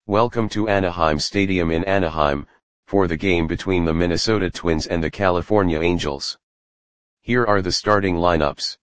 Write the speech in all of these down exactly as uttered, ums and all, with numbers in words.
Welcome to Anaheim Stadium in Anaheim, for the game between the Minnesota Twins and the California Angels. Here are the starting lineups.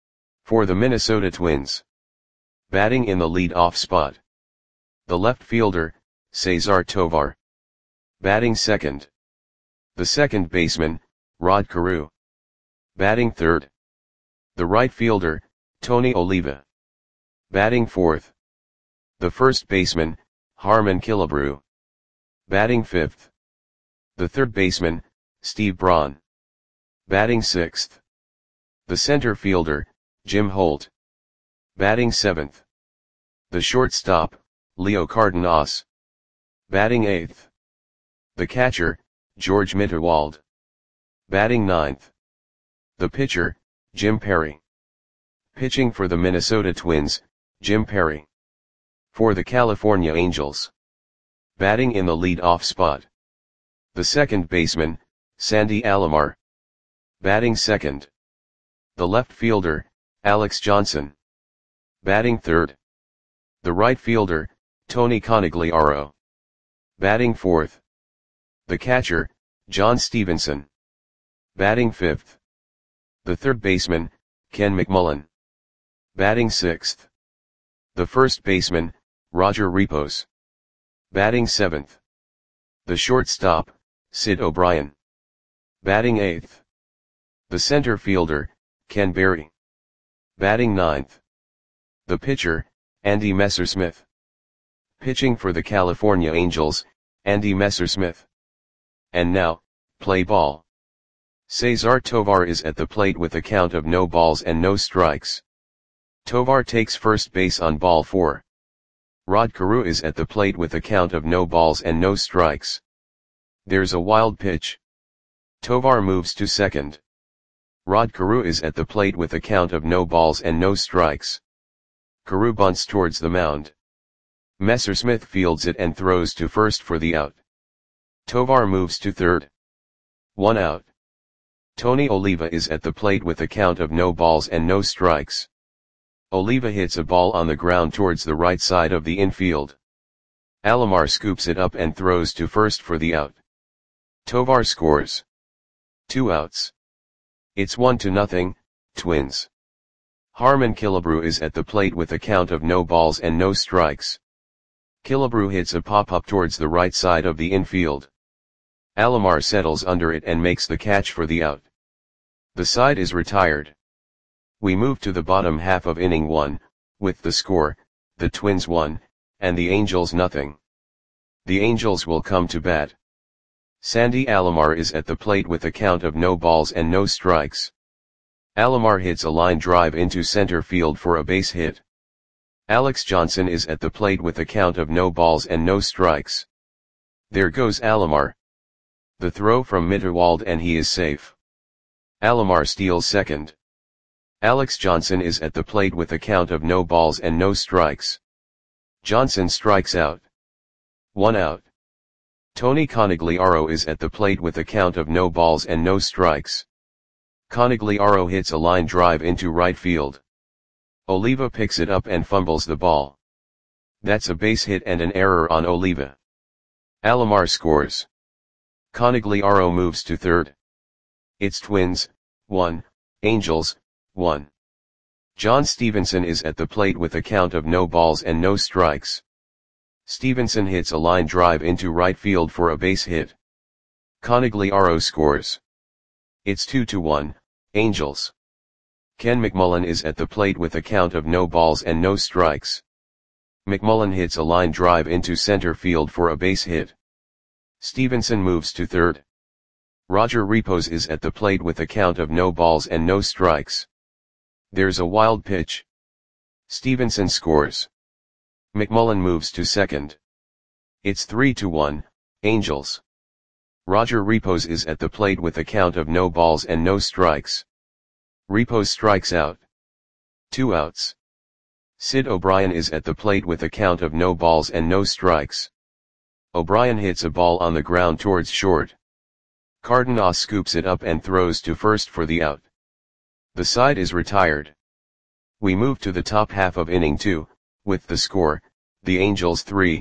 For the Minnesota Twins. Batting in the lead-off spot. The left fielder, Cesar Tovar. Batting second. The second baseman, Rod Carew. Batting third. The right fielder, Tony Oliva. Batting fourth. The first baseman, Harmon Killebrew. Batting fifth. The third baseman, Steve Braun. Batting sixth. The center fielder, Jim Holt. Batting seventh. The shortstop, Leo Cardenas. Batting eighth. The catcher, George Mitterwald. Batting ninth. The pitcher, Jim Perry. Pitching for the Minnesota Twins, Jim Perry. For the California Angels. Batting in the lead-off spot. The second baseman, Sandy Alomar. Batting second. The left fielder, Alex Johnson. Batting third. The right fielder, Tony Conigliaro. Batting fourth. The catcher, John Stevenson. Batting fifth. The third baseman, Ken McMullen. Batting sixth. The first baseman, Roger Repos. Batting seventh. The shortstop, Sid O'Brien. Batting eighth. The center fielder, Ken Berry. Batting ninth. The pitcher, Andy Messersmith. Pitching for the California Angels, Andy Messersmith. And now, play ball. Cesar Tovar is at the plate with a count of no balls and no strikes. Tovar takes first base on ball four. Rod Carew is at the plate with a count of no balls and no strikes. There's a wild pitch. Tovar moves to second. Rod Carew is at the plate with a count of no balls and no strikes. Carew bunts towards the mound. Messersmith fields it and throws to first for the out. Tovar moves to third. One out. Tony Oliva is at the plate with a count of no balls and no strikes. Oliva hits a ball on the ground towards the right side of the infield. Alomar scoops it up and throws to first for the out. Tovar scores. Two outs. It's one to nothing, Twins. Harmon Killebrew is at the plate with a count of no balls and no strikes. Killebrew hits a pop-up towards the right side of the infield. Alomar settles under it and makes the catch for the out. The side is retired. We move to the bottom half of inning one, with the score, the Twins one, and the Angels nothing. The Angels will come to bat. Sandy Alomar is at the plate with a count of no balls and no strikes. Alomar hits a line drive into center field for a base hit. Alex Johnson is at the plate with a count of no balls and no strikes. There goes Alomar. The throw from Mitterwald and he is safe. Alomar steals second. Alex Johnson is at the plate with a count of no balls and no strikes. Johnson strikes out. One out. Tony Conigliaro is at the plate with a count of no balls and no strikes. Conigliaro hits a line drive into right field. Oliva picks it up and fumbles the ball. That's a base hit and an error on Oliva. Alomar scores. Conigliaro moves to third. It's Twins, one, Angels, one. John Stevenson is at the plate with a count of no balls and no strikes. Stevenson hits a line drive into right field for a base hit. Conigliaro scores. It's two to one, Angels. Ken McMullen is at the plate with a count of no balls and no strikes. McMullen hits a line drive into center field for a base hit. Stevenson moves to third. Roger Repos is at the plate with a count of no balls and no strikes. There's a wild pitch. Stevenson scores. McMullen moves to second. It's three to one, Angels. Roger Repos is at the plate with a count of no balls and no strikes. Repos strikes out. Two outs. Sid O'Brien is at the plate with a count of no balls and no strikes. O'Brien hits a ball on the ground towards short. Cardenas scoops it up and throws to first for the out. The side is retired. We move to the top half of inning two, with the score, the Angels three,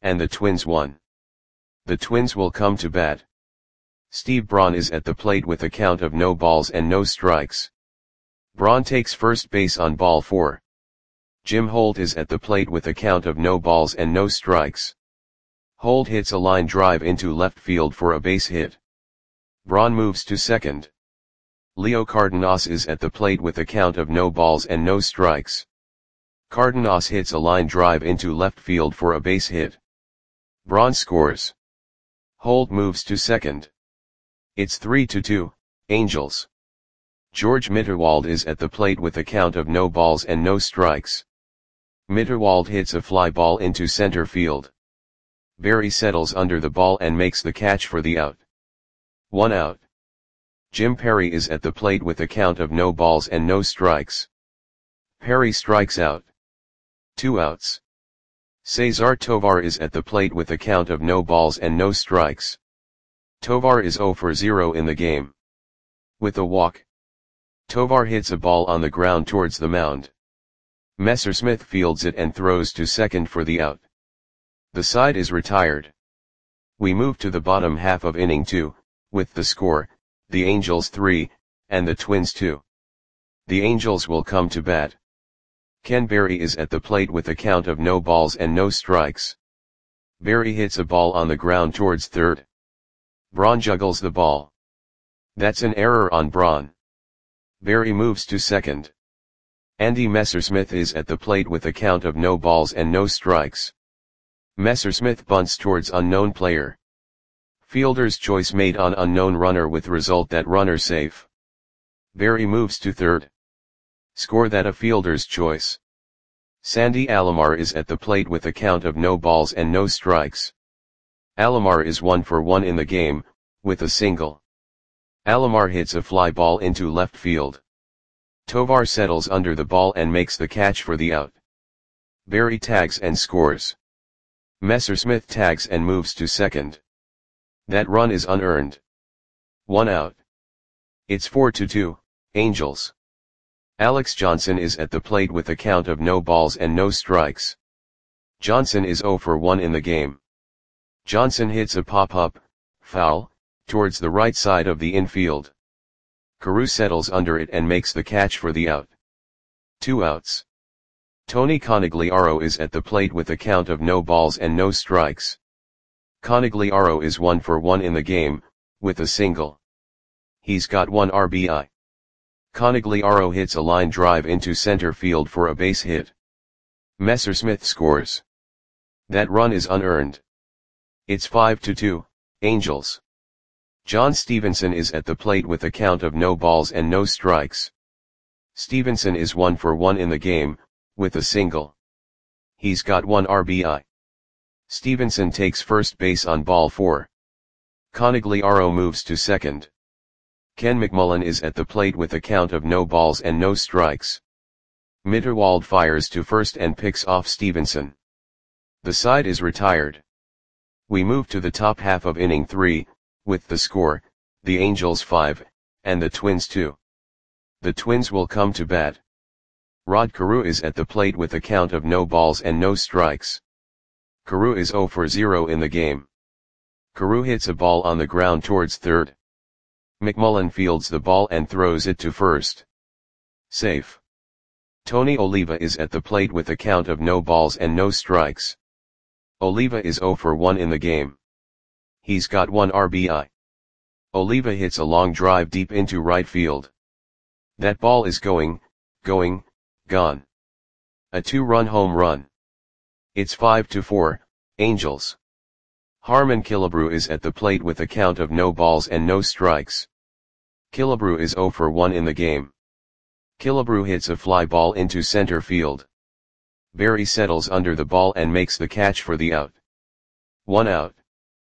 and the Twins one. The Twins will come to bat. Steve Braun is at the plate with a count of no balls and no strikes. Braun takes first base on ball four. Jim Holt is at the plate with a count of no balls and no strikes. Holt hits a line drive into left field for a base hit. Braun moves to second. Leo Cardenas is at the plate with a count of no balls and no strikes. Cardenas hits a line drive into left field for a base hit. Braun scores. Holt moves to second. It's three to two, Angels. George Mitterwald is at the plate with a count of no balls and no strikes. Mitterwald hits a fly ball into center field. Barry settles under the ball and makes the catch for the out. One out. Jim Perry is at the plate with a count of no balls and no strikes. Perry strikes out. Two outs. Cesar Tovar is at the plate with a count of no balls and no strikes. Tovar is zero for zero in the game. With a walk, Tovar hits a ball on the ground towards the mound. Messersmith fields it and throws to second for the out. The side is retired. We move to the bottom half of inning two, with the score, the Angels three, and the Twins two. The Angels will come to bat. Ken Berry is at the plate with a count of no balls and no strikes. Berry hits a ball on the ground towards third. Braun juggles the ball. That's an error on Braun. Berry moves to second. Andy Messersmith is at the plate with a count of no balls and no strikes. Messersmith bunts towards unknown player. Fielder's choice made on unknown runner with result that runner safe. Berry moves to third. Score that a fielder's choice. Sandy Alomar is at the plate with a count of no balls and no strikes. Alomar is one for one in the game, with a single. Alomar hits a fly ball into left field. Tovar settles under the ball and makes the catch for the out. Berry tags and scores. Messersmith tags and moves to second. That run is unearned. One out. It's four to two, Angels. Alex Johnson is at the plate with a count of no balls and no strikes. Johnson is zero for one in the game. Johnson hits a pop-up, foul, towards the right side of the infield. Carew settles under it and makes the catch for the out. Two outs. Tony Conigliaro is at the plate with a count of no balls and no strikes. Conigliaro is one for one in the game, with a single. He's got one R B I. Conigliaro hits a line drive into center field for a base hit. Messersmith scores. That run is unearned. It's five to two, Angels. John Stevenson is at the plate with a count of no balls and no strikes. Stevenson is one for one in the game, with a single. He's got one R B I. Stevenson takes first base on ball four. Conigliaro moves to second. Ken McMullen is at the plate with a count of no balls and no strikes. Mitterwald fires to first and picks off Stevenson. The side is retired. We move to the top half of inning three, with the score, the Angels five, and the Twins two. The Twins will come to bat. Rod Carew is at the plate with a count of no balls and no strikes. Carew is zero for zero in the game. Carew hits a ball on the ground towards third. McMullen fields the ball and throws it to first. Safe. Tony Oliva is at the plate with a count of no balls and no strikes. Oliva is zero for one in the game. He's got one R B I. Oliva hits a long drive deep into right field. That ball is going, going, gone. A two-run home run. It's five to four, Angels. Harmon Killebrew is at the plate with a count of no balls and no strikes. Killebrew is zero for one in the game. Killebrew hits a fly ball into center field. Berry settles under the ball and makes the catch for the out. One out.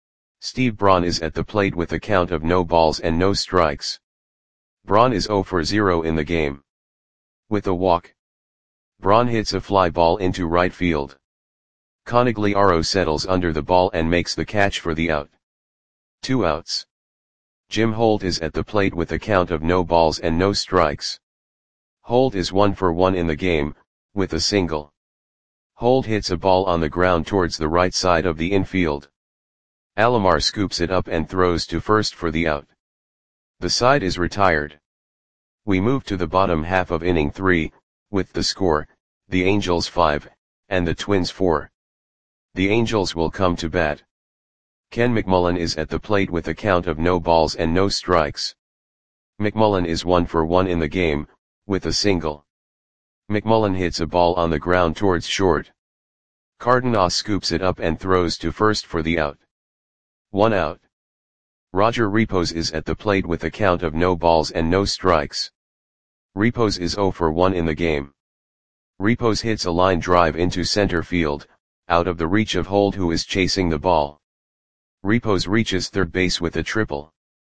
Steve Braun is at the plate with a count of no balls and no strikes. Braun is zero for zero in the game. With a walk, Braun hits a fly ball into right field. Conigliaro settles under the ball and makes the catch for the out. Two outs. Jim Holt is at the plate with a count of no balls and no strikes. Holt is one for one in the game, with a single. Holt hits a ball on the ground towards the right side of the infield. Alomar scoops it up and throws to first for the out. The side is retired. We move to the bottom half of inning three, with the score, the Angels five, and the Twins four. The Angels will come to bat. Ken McMullen is at the plate with a count of no balls and no strikes. McMullen is one for one in the game, with a single. McMullen hits a ball on the ground towards short. Cardenas scoops it up and throws to first for the out. One out. Roger Repos is at the plate with a count of no balls and no strikes. Repos is zero for one in the game. Repos hits a line drive into center field, out of the reach of Holt, who is chasing the ball. Repos reaches third base with a triple.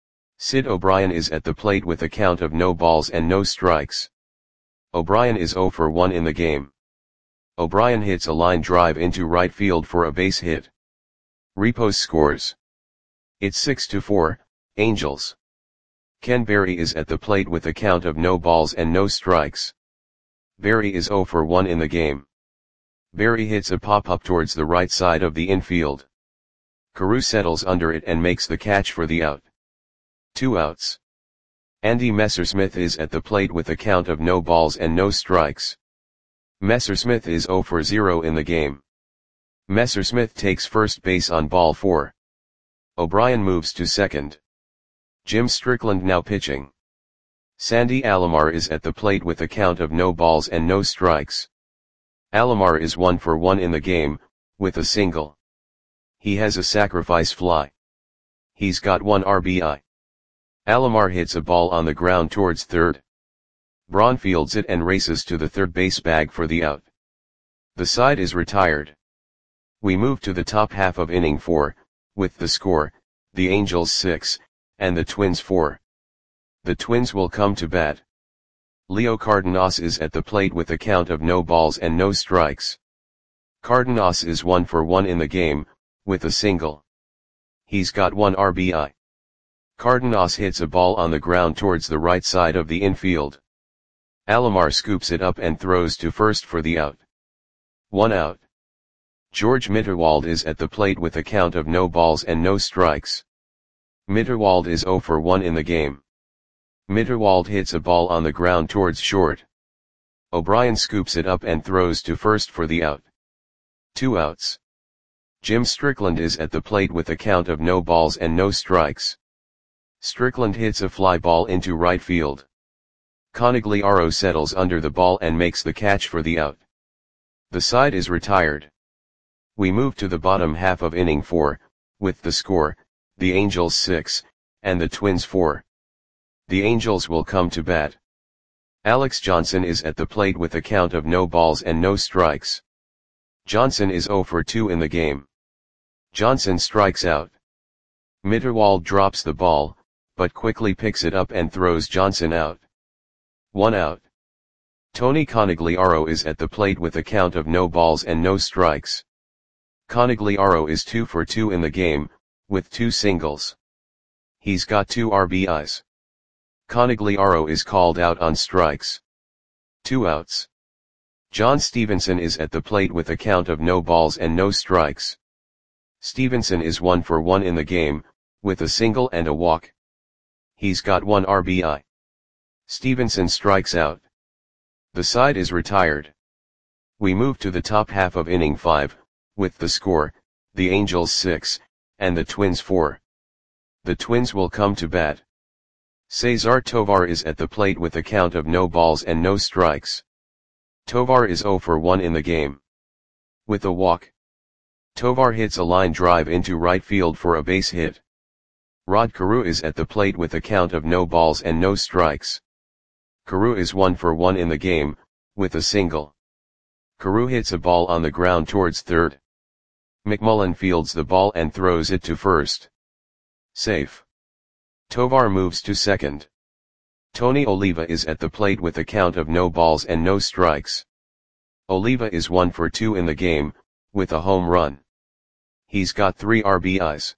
Sid O'Brien is at the plate with a count of no balls and no strikes. O'Brien is zero for one in the game. O'Brien hits a line drive into right field for a base hit. Repos scores. It's six to four, Angels. Ken Berry is at the plate with a count of no balls and no strikes. Berry is zero for one in the game. Berry hits a pop-up towards the right side of the infield. Carew settles under it and makes the catch for the out. Two outs. Andy Messersmith is at the plate with a count of no balls and no strikes. Messersmith is zero for zero in the game. Messersmith takes first base on ball four. O'Brien moves to second. Jim Strickland now pitching. Sandy Alomar is at the plate with a count of no balls and no strikes. Alomar is one for one in the game, with a single. He has a sacrifice fly. He's got one R B I. Alomar hits a ball on the ground towards third. Braun fields it and races to the third base bag for the out. The side is retired. We move to the top half of inning four, with the score, the Angels six, and the Twins four. The Twins will come to bat. Leo Cardenas is at the plate with a count of no balls and no strikes. Cardenas is one for one in the game, with a single. He's got one R B I. Cardenas hits a ball on the ground towards the right side of the infield. Alomar scoops it up and throws to first for the out. One out. George Mitterwald is at the plate with a count of no balls and no strikes. Mitterwald is zero for one in the game. Mitterwald hits a ball on the ground towards short. O'Brien scoops it up and throws to first for the out. Two outs. Jim Strickland is at the plate with a count of no balls and no strikes. Strickland hits a fly ball into right field. Conigliaro settles under the ball and makes the catch for the out. The side is retired. We move to the bottom half of inning four, with the score, the Angels six, and the Twins four. The Angels will come to bat. Alex Johnson is at the plate with a count of no balls and no strikes. Johnson is zero for two in the game. Johnson strikes out. Mitterwald drops the ball, but quickly picks it up and throws Johnson out. One out. Tony Conigliaro is at the plate with a count of no balls and no strikes. Conigliaro is two for two in the game, with two singles. He's got two R B Is. Conigliaro is called out on strikes. Two outs. John Stevenson is at the plate with a count of no balls and no strikes. Stevenson is one for one in the game, with a single and a walk. He's got one R B I. Stevenson strikes out. The side is retired. We move to the top half of inning five, with the score, the Angels six, and the Twins four. The Twins will come to bat. Cesar Tovar is at the plate with a count of no balls and no strikes. Tovar is zero for one in the game. With a walk. Tovar hits a line drive into right field for a base hit. Rod Carew is at the plate with a count of no balls and no strikes. Carew is one for one in the game, with a single. Carew hits a ball on the ground towards third. McMullen fields the ball and throws it to first. Safe. Tovar moves to second. Tony Oliva is at the plate with a count of no balls and no strikes. Oliva is one for two in the game, with a home run. He's got three R B Is.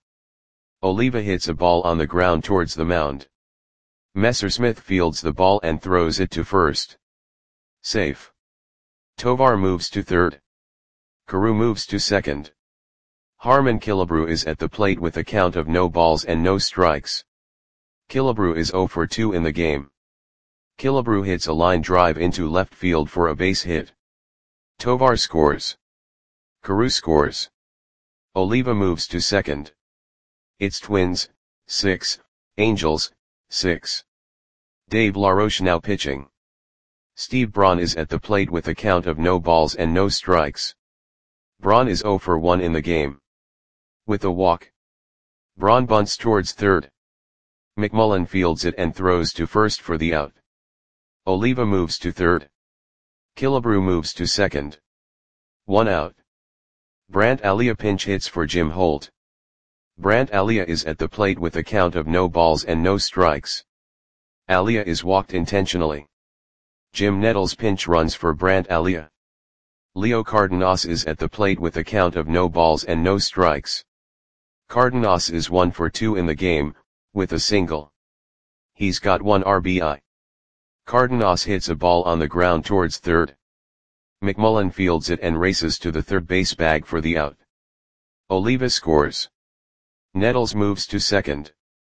Oliva hits a ball on the ground towards the mound. Messersmith fields the ball and throws it to first. Safe. Tovar moves to third. Carew moves to second. Harmon Killebrew is at the plate with a count of no balls and no strikes. Killebrew is zero for two in the game. Killebrew hits a line drive into left field for a base hit. Tovar scores. Carew scores. Oliva moves to second. It's Twins, six, Angels, six. Dave LaRoche now pitching. Steve Braun is at the plate with a count of no balls and no strikes. Braun is zero for one in the game. With a walk. Braun bunts towards third. McMullen fields it and throws to first for the out. Oliva moves to third. Killebrew moves to second. One out. Brant Alia pinch hits for Jim Holt. Brant Alia is at the plate with a count of no balls and no strikes. Alia is walked intentionally. Jim Nettles pinch runs for Brant Alia. Leo Cardenas is at the plate with a count of no balls and no strikes. Cardenas is one for two in the game, with a single. He's got one R B I. Cardenas hits a ball on the ground towards third. McMullen fields it and races to the third base bag for the out. Oliva scores. Nettles moves to second.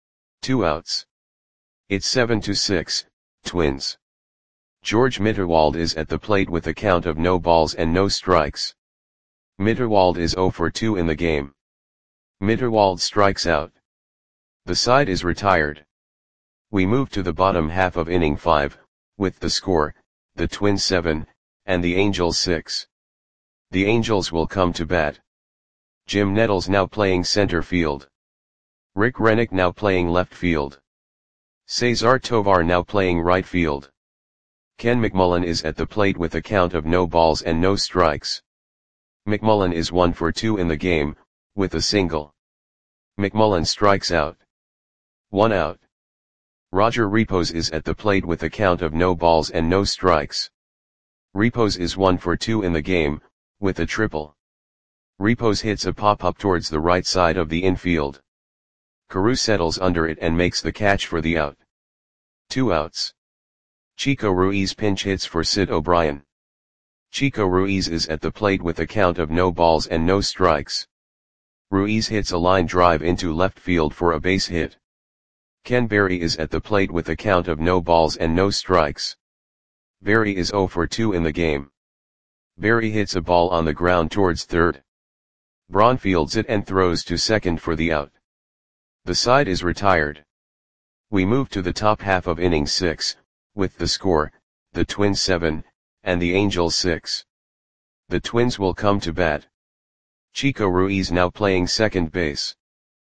Two outs. It's seven to six, Twins. George Mitterwald is at the plate with a count of no balls and no strikes. Mitterwald is zero for two in the game. Mitterwald strikes out. The side is retired. We move to the bottom half of inning five, with the score, the Twins seven, and the Angels six. The Angels will come to bat. Jim Nettles now playing center field. Rick Rennick now playing left field. Cesar Tovar now playing right field. Ken McMullen is at the plate with a count of no balls and no strikes. McMullen is one for two in the game, with a single. McMullen strikes out. One out. Roger Repos is at the plate with a count of no balls and no strikes. Repos is one for two in the game, with a triple. Repos hits a pop-up towards the right side of the infield. Carew settles under it and makes the catch for the out. Two outs. Chico Ruiz pinch hits for Sid O'Brien. Chico Ruiz is at the plate with a count of no balls and no strikes. Ruiz hits a line drive into left field for a base hit. Ken Berry is at the plate with a count of no balls and no strikes. Berry is zero for two in the game. Berry hits a ball on the ground towards third. Braun fields it and throws to second for the out. The side is retired. We move to the top half of inning six, with the score, the Twins seven, and the Angels six. The Twins will come to bat. Chico Ruiz now playing second base.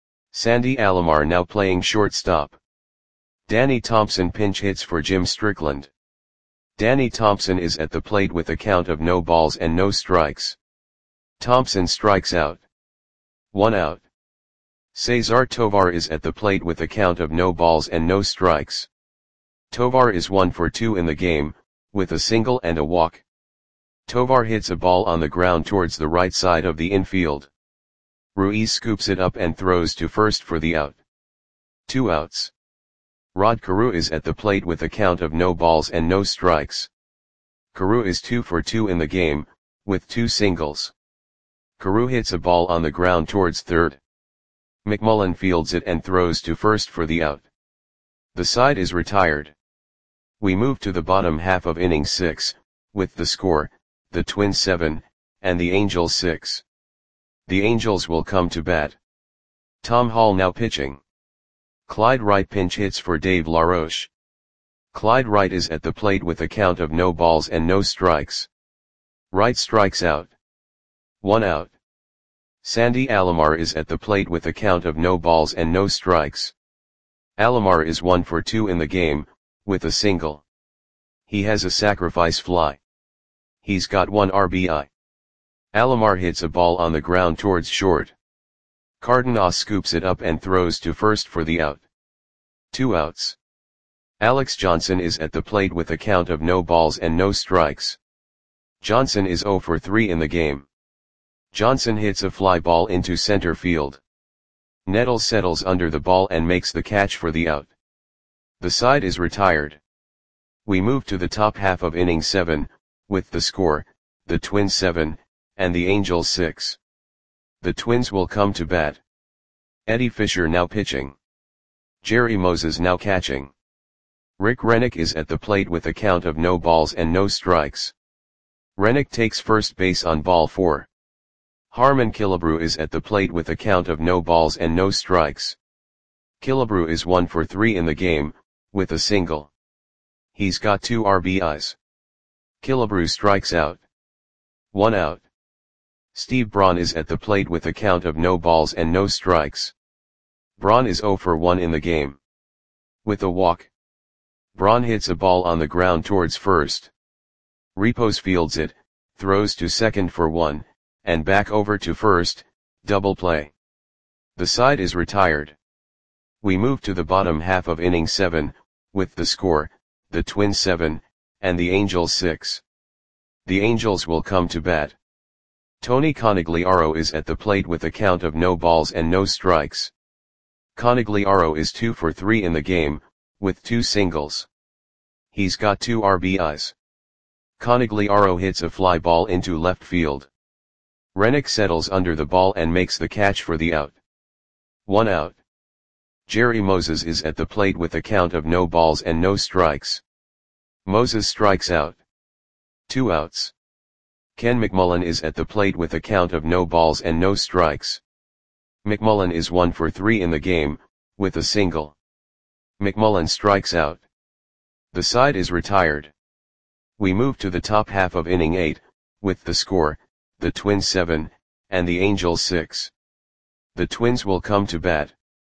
Sandy Alomar now playing shortstop. Danny Thompson pinch hits for Jim Strickland. Danny Thompson is at the plate with a count of no balls and no strikes. Thompson strikes out. One out. Cesar Tovar is at the plate with a count of no balls and no strikes. Tovar is one for two in the game, with a single and a walk. Tovar hits a ball on the ground towards the right side of the infield. Ruiz scoops it up and throws to first for the out. Two outs. Rod Carew is at the plate with a count of no balls and no strikes. Carew is two for two in the game, with two singles. Carew hits a ball on the ground towards third. McMullen fields it and throws to first for the out. The side is retired. We move to the bottom half of inning six, with the score, the Twins seven, and the Angels six. The Angels will come to bat. Tom Hall now pitching. Clyde Wright pinch hits for Dave LaRoche. Clyde Wright is at the plate with a count of no balls and no strikes. Wright strikes out. One out. Sandy Alomar is at the plate with a count of no balls and no strikes. Alomar is one for two in the game, with a single. He has a sacrifice fly. He's got one R B I. Alomar hits a ball on the ground towards short. Cardenas scoops it up and throws to first for the out. Two outs. Alex Johnson is at the plate with a count of no balls and no strikes. Johnson is zero for three in the game. Johnson hits a fly ball into center field. Nettles settles under the ball and makes the catch for the out. The side is retired. We move to the top half of inning seven, with the score, the Twins seven, and the Angels six. The Twins will come to bat. Eddie Fisher now pitching. Jerry Moses now catching. Rick Rennick is at the plate with a count of no balls and no strikes. Rennick takes first base on ball four. Harmon Killebrew is at the plate with a count of no balls and no strikes. Killebrew is one for three in the game, with a single. He's got two R B Is. Killebrew strikes out. One out. Steve Braun is at the plate with a count of no balls and no strikes. Braun is zero for one in the game. With a walk. Braun hits a ball on the ground towards first. Repos fields it, throws to second for one, and back over to first, double play. The side is retired. We move to the bottom half of inning seven, with the score, the Twins seven, and the Angels six. The Angels will come to bat. Tony Conigliaro is at the plate with a count of no balls and no strikes. Conigliaro is two for three in the game, with two singles. He's got two R B Is. Conigliaro hits a fly ball into left field. Rennick settles under the ball and makes the catch for the out. One out. Jerry Moses is at the plate with a count of no balls and no strikes. Moses strikes out. Two outs. Ken McMullen is at the plate with a count of no balls and no strikes. McMullen is one for three in the game, with a single. McMullen strikes out. The side is retired. We move to the top half of inning eight, with the score, the Twins seven, and the Angels six. The Twins will come to bat.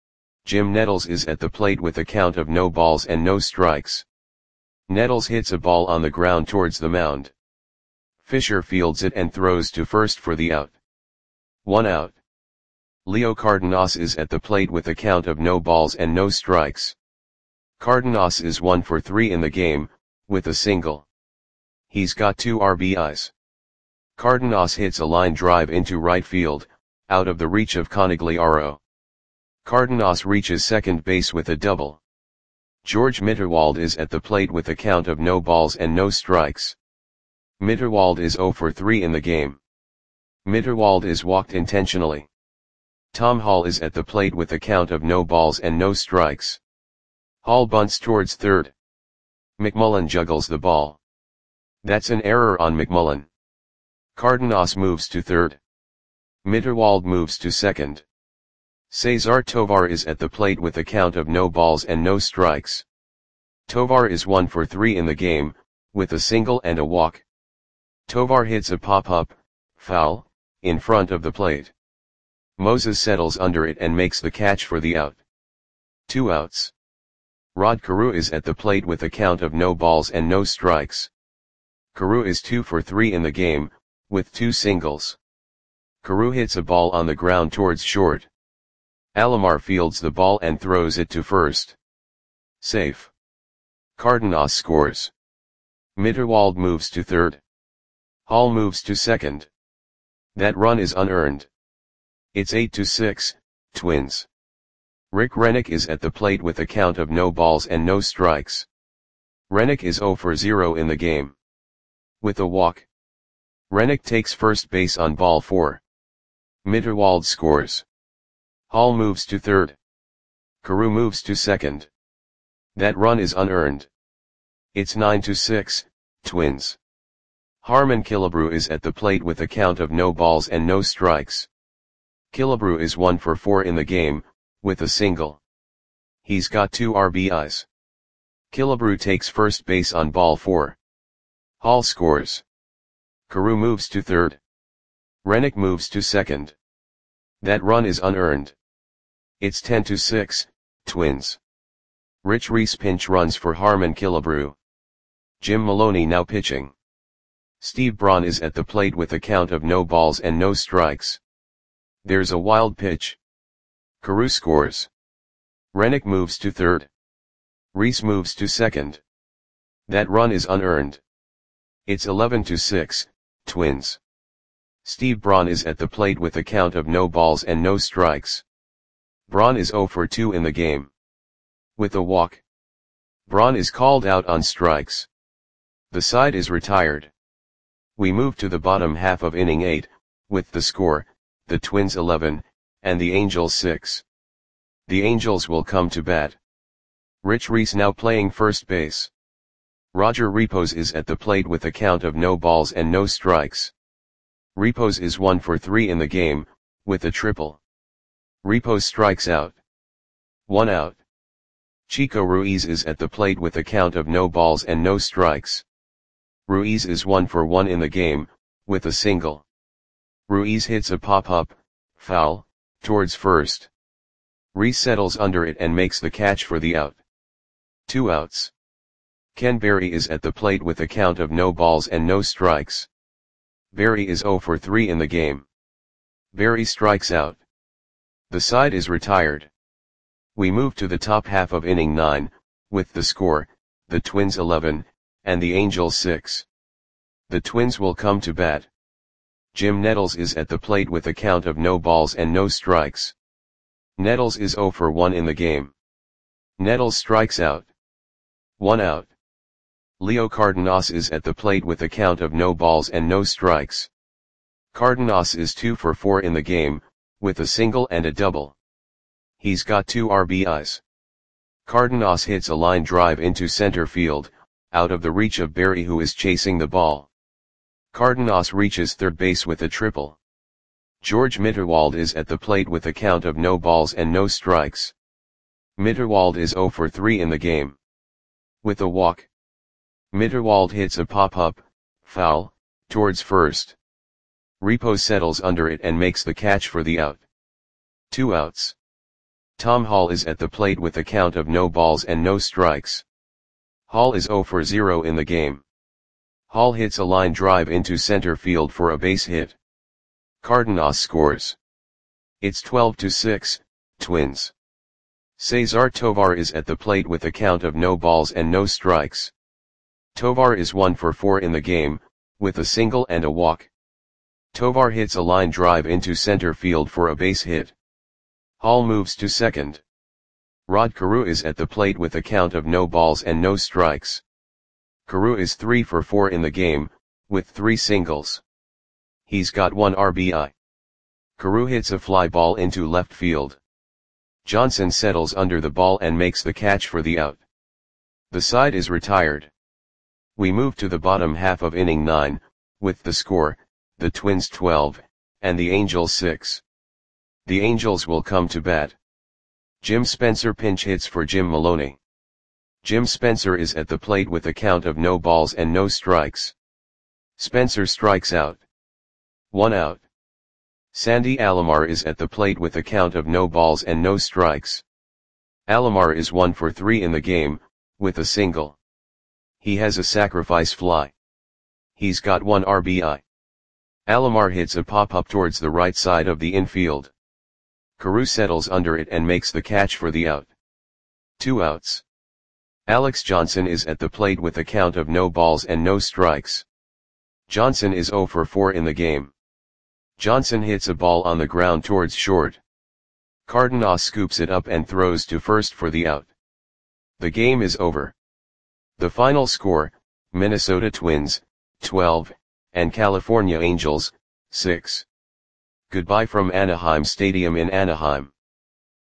Jim Nettles is at the plate with a count of no balls and no strikes. Nettles hits a ball on the ground towards the mound. Fisher fields it and throws to first for the out. One out. Leo Cardenas is at the plate with a count of no balls and no strikes. Cardenas is one for three in the game, with a single. He's got two R B Is. Cardenas hits a line drive into right field, out of the reach of Conigliaro. Cardenas reaches second base with a double. George Mitterwald is at the plate with a count of no balls and no strikes. Mitterwald is zero for three in the game. Mitterwald is walked intentionally. Tom Hall is at the plate with a count of no balls and no strikes. Hall bunts towards third. McMullen juggles the ball. That's an error on McMullen. Cardenas moves to third. Mitterwald moves to second. Cesar Tovar is at the plate with a count of no balls and no strikes. Tovar is one for three in the game, with a single and a walk. Tovar hits a pop-up, foul, in front of the plate. Moses settles under it and makes the catch for the out. Two outs. Rod Carew is at the plate with a count of no balls and no strikes. Carew is two for three in the game, with two singles. Carew hits a ball on the ground towards short. Alomar fields the ball and throws it to first. Safe. Cardenas scores. Mitterwald moves to third. Hall moves to second. That run is unearned. It's eight to six, Twins. Rick Rennick is at the plate with a count of no balls and no strikes. Rennick is zero for zero in the game. With a walk. Rennick takes first base on ball four. Mitterwald scores. Hall moves to third. Carew moves to second. That run is unearned. It's nine to six, Twins. Harmon Killebrew is at the plate with a count of no balls and no strikes. Killebrew is one for four in the game, with a single. He's got two R B Is. Killebrew takes first base on ball four. Hall scores. Carew moves to third. Rennick moves to second. That run is unearned. It's ten to six, Twins. Rich Reese pinch runs for Harmon Killebrew. Jim Maloney now pitching. Steve Braun is at the plate with a count of no balls and no strikes. There's a wild pitch. Carew scores. Rennick moves to third. Reese moves to second. That run is unearned. It's eleven to six, Twins. Steve Braun is at the plate with a count of no balls and no strikes. Braun is zero for two in the game. With a walk. Braun is called out on strikes. The side is retired. We move to the bottom half of inning eight, with the score, the Twins eleven, and the Angels six. The Angels will come to bat. Rich Reese now playing first base. Roger Repos is at the plate with a count of no balls and no strikes. Repos is one for three in the game, with a triple. Repos strikes out. One out. Chico Ruiz is at the plate with a count of no balls and no strikes. Ruiz is one for one in the game, with a single. Ruiz hits a pop-up, foul, towards first. Reese settles under it and makes the catch for the out. Two outs. Ken Berry is at the plate with a count of no balls and no strikes. Berry is zero for three in the game. Berry strikes out. The side is retired. We move to the top half of inning nine, with the score, the Twins eleven, and the Angels six. The Twins will come to bat. Jim Nettles is at the plate with a count of no balls and no strikes. Nettles is zero for one in the game. Nettles strikes out. One out. Leo Cardenas is at the plate with a count of no balls and no strikes. Cardenas is two for four in the game, with a single and a double. He's got two R B Is. Cardenas hits a line drive into center field, out of the reach of Berry, who is chasing the ball. Cardenas reaches third base with a triple. George Mitterwald is at the plate with a count of no balls and no strikes. Mitterwald is zero for three in the game. With a walk. Mitterwald hits a pop-up, foul, towards first. Repos settles under it and makes the catch for the out. Two outs. Tom Hall is at the plate with a count of no balls and no strikes. Hall is zero for zero in the game. Hall hits a line drive into center field for a base hit. Cardenas scores. It's twelve to six, Twins. Cesar Tovar is at the plate with a count of no balls and no strikes. Tovar is one for four in the game, with a single and a walk. Tovar hits a line drive into center field for a base hit. Hall moves to second. Rod Carew is at the plate with a count of no balls and no strikes. Carew is three for four in the game, with three singles. He's got one R B I. Carew hits a fly ball into left field. Johnson settles under the ball and makes the catch for the out. The side is retired. We move to the bottom half of inning nine, with the score, the Twins twelve, and the Angels six. The Angels will come to bat. Jim Spencer pinch hits for Jim Maloney. Jim Spencer is at the plate with a count of no balls and no strikes. Spencer strikes out. One out. Sandy Alomar is at the plate with a count of no balls and no strikes. Alomar is one for three in the game, with a single. He has a sacrifice fly. He's got one R B I. Alomar hits a pop-up towards the right side of the infield. Carew settles under it and makes the catch for the out. Two outs. Alex Johnson is at the plate with a count of no balls and no strikes. Johnson is zero for four in the game. Johnson hits a ball on the ground towards short. Cardenas scoops it up and throws to first for the out. The game is over. The final score, Minnesota Twins, twelve, and California Angels, six. Goodbye from Anaheim Stadium in Anaheim.